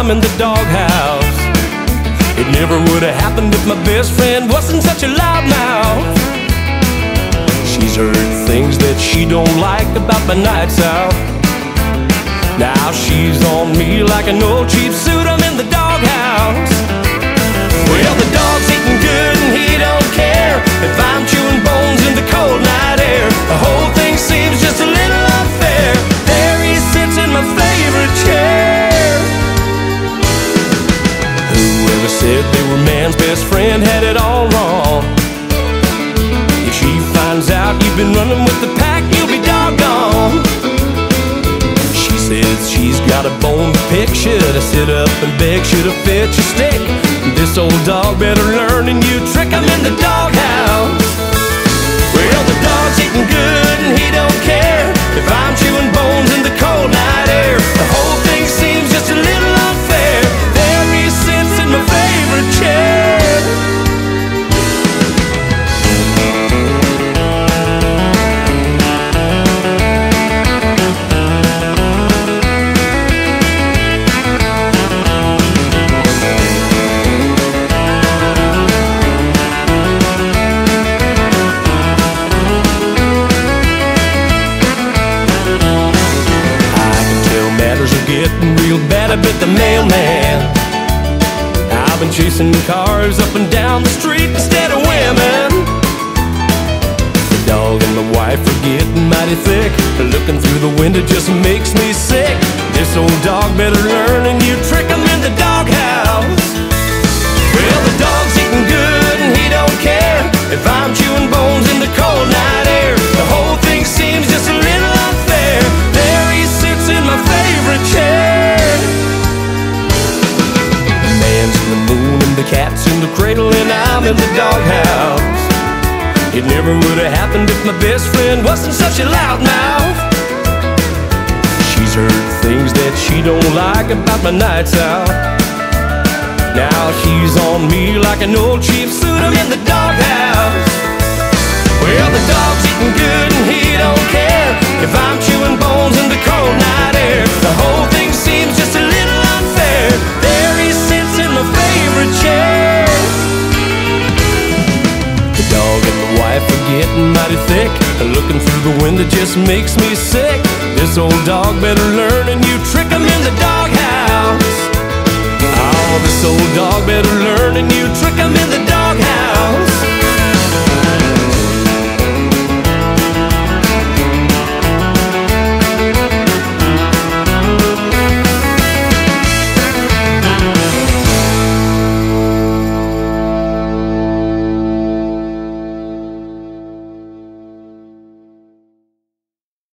I'm in the doghouse. It never would have happened if my best friend wasn't such a loudmouth. She's heard things that she don't like about my nights out. Now she's on me like an old cheap suit. I'm in the doghouse. Well, the dog's eating good and he don't care if I'm chewing bones in the cold night air. The whole thing seems just a little unfair. There he sits in my favorite chair. Whoever said they were man's best friend had it all wrong. If she finds out you've been running with the pack, you'll be doggone. She says she's got a bone to pick. Should I sit up and beg? Should I fetch a stick? This old dog better learn a new trick. I'm in the doghouse. Well, the dog's eating good and he don't care if I'm chewing bones in the cold night air. The whole thing seems just a little unfair. There he sits in my favorite chair. Getting real bad, I bet the mailman. I've been chasing cars up and down the street instead of women. The dog and the wife are getting mighty thick. Looking through the window just makes me sick. This old dog better learn a new trick. I'm in the doghouse. Well, the dog's eating good and he don't care if I'm chewing bones in the cold night air. The whole thing seems just a little unfair. There he sits in my favorite chair. The man's in the moon and the cat's in the cradle and I'm in the doghouse. It never would have happened if my best friend wasn't such a loudmouth. She's heard things that she don't like about my nights out. Now she's on me like an old cheap suit. I'm in the doghouse. Well, the dog's eating good and he don't care if I'm chewing bones in the cold night air. The whole thing seems just a little unfair. There he sits in my favorite chair. The dog and the wife are getting mighty thick. Looking through the window just makes me sick. This old dog better learn a new trick. I'm in the doghouse. Oh, this old dog better learn a new trick. I'm in